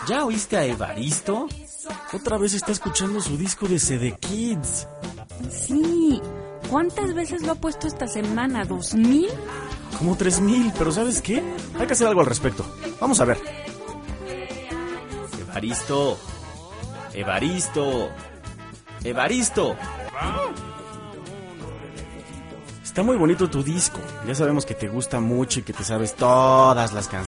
¿Ya oíste a Evaristo? Otra vez está escuchando su disco de CD Kids. Sí. ¿Cuántas veces lo ha puesto esta semana? ¿2000? Como 3000, pero ¿sabes qué? Hay que hacer algo al respecto. Vamos a ver. Evaristo. Evaristo. Evaristo. Está muy bonito tu disco. Ya sabemos que te gusta mucho y que te sabes todas las canciones.